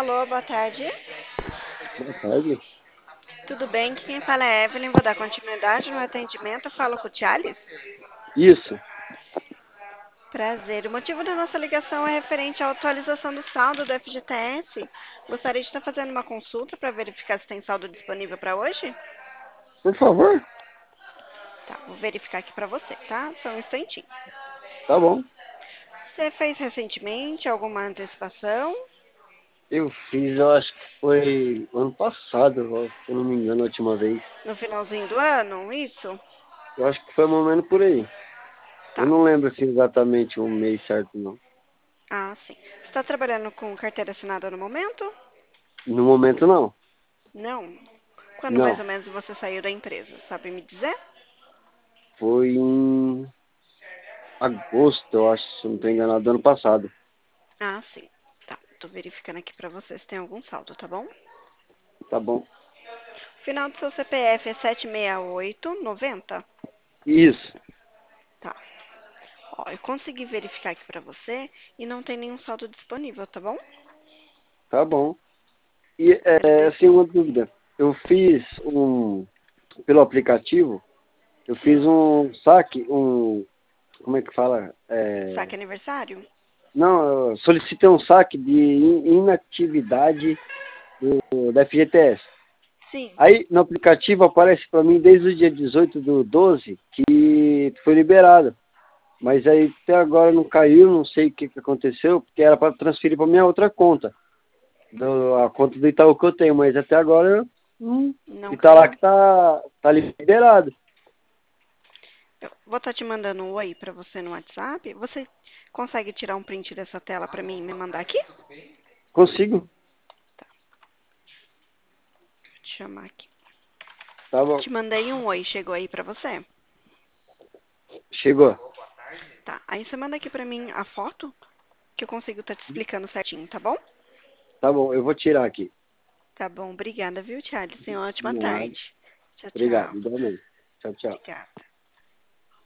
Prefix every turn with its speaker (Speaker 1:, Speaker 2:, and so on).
Speaker 1: Alô, boa tarde.
Speaker 2: Boa tarde.
Speaker 1: Tudo bem? Quem fala é Evelyn. Vou dar continuidade no atendimento. Eu falo com o Thialis.
Speaker 2: Isso.
Speaker 1: Prazer. O motivo da nossa ligação é referente à atualização do saldo do FGTS. Gostaria de estar fazendo uma consulta para verificar se tem saldo disponível para hoje?
Speaker 2: Por favor.
Speaker 1: Tá, vou verificar aqui para você, tá? Só um instantinho.
Speaker 2: Tá bom.
Speaker 1: Você fez recentemente alguma antecipação?
Speaker 2: Eu fiz, eu acho que foi ano passado, se eu não me engano, a última vez.
Speaker 1: No finalzinho do ano? Isso?
Speaker 2: Eu acho que foi mais ou menos por aí. Eu
Speaker 1: Tá.
Speaker 2: não lembro assim, exatamente o mês certo, não.
Speaker 1: Ah, sim. Você está trabalhando com carteira assinada no momento?
Speaker 2: No momento, não.
Speaker 1: Não. Quando mais
Speaker 2: Não.
Speaker 1: ou menos você saiu da empresa? Sabe me dizer?
Speaker 2: Foi em agosto, eu acho, se eu não estou enganado, do ano passado.
Speaker 1: Ah, sim. Tá. Tô verificando aqui pra você se tem algum saldo, tá bom?
Speaker 2: Tá bom.
Speaker 1: O final do seu CPF é 76890.
Speaker 2: Isso.
Speaker 1: Tá. Ó, eu consegui verificar aqui pra você e não tem nenhum saldo disponível, tá bom?
Speaker 2: Tá bom. E,
Speaker 1: Agradeço.
Speaker 2: assim, uma dúvida. Eu fiz pelo aplicativo, eu fiz
Speaker 1: Sim.
Speaker 2: um saque, como é que fala?
Speaker 1: Saque aniversário?
Speaker 2: Não, eu solicitei um saque de inatividade da FGTS.
Speaker 1: Sim.
Speaker 2: Aí no aplicativo aparece para mim desde o dia 18 do 12 que foi liberado. Mas aí até agora não caiu, não sei o que aconteceu, porque era para transferir para minha outra conta, a conta do Itaú que eu tenho, mas até agora
Speaker 1: Não
Speaker 2: e tá lá
Speaker 1: caiu?
Speaker 2: que tá liberado.
Speaker 1: Eu vou estar te mandando um oi pra você no WhatsApp. Você consegue tirar um print dessa tela pra mim e me mandar aqui?
Speaker 2: Consigo?
Speaker 1: Tá. Deixa eu te chamar aqui.
Speaker 2: Tá bom.
Speaker 1: Te mandei um oi. Chegou aí pra você?
Speaker 2: Chegou.
Speaker 1: Tá. Aí você manda aqui pra mim a foto que eu consigo estar te explicando certinho, tá bom?
Speaker 2: Tá bom, eu vou tirar aqui.
Speaker 1: Tá bom, obrigada, viu, Thiago? Tenha uma ótima
Speaker 2: De nada.
Speaker 1: tarde. Tchau,
Speaker 2: Obrigado,
Speaker 1: tchau.
Speaker 2: igualmente. Tchau, tchau.
Speaker 1: Obrigada.